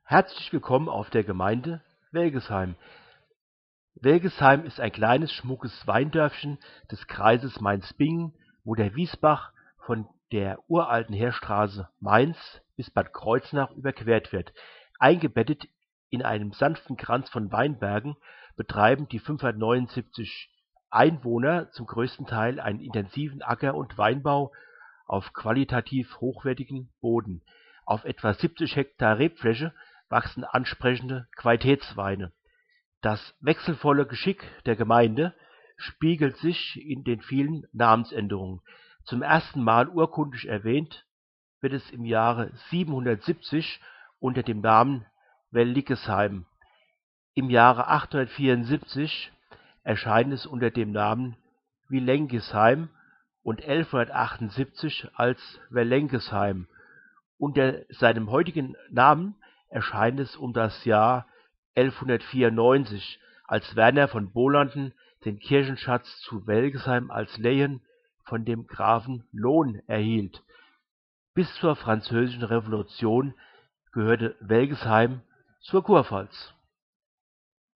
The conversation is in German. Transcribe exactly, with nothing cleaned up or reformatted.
Herzlich willkommen auf der Gemeinde Welgesheim. Welgesheim ist ein kleines, schmuckes Weindörfchen des Kreises Mainz-Bingen, wo der Wiesbach von der uralten Heerstraße Mainz bis Bad Kreuznach überquert wird. Eingebettet in einem sanften Kranz von Weinbergen betreiben die fünfhundertneunundsiebzig Einwohner zum größten Teil einen intensiven Acker- und Weinbau auf qualitativ hochwertigem Boden. Auf etwa siebzig Hektar Rebfläche wachsen ansprechende Qualitätsweine. Das wechselvolle Geschick der Gemeinde spiegelt sich in den vielen Namensänderungen. Zum ersten Mal urkundlich erwähnt wird es im Jahre siebenhundertsiebzig unter dem Namen Welligesheim. Im Jahre achthundertvierundsiebzig erscheint es unter dem Namen Villengisheim und elfhundertachtundsiebzig als Wellengesheim. Unter seinem heutigen Namen erscheint es um das Jahr elfhundertvierundneunzig, als Werner von Bolanden den Kirchenschatz zu Welgesheim als Lehen von dem Grafen Lohn erhielt. Bis zur Französischen Revolution gehörte Welgesheim zur Kurpfalz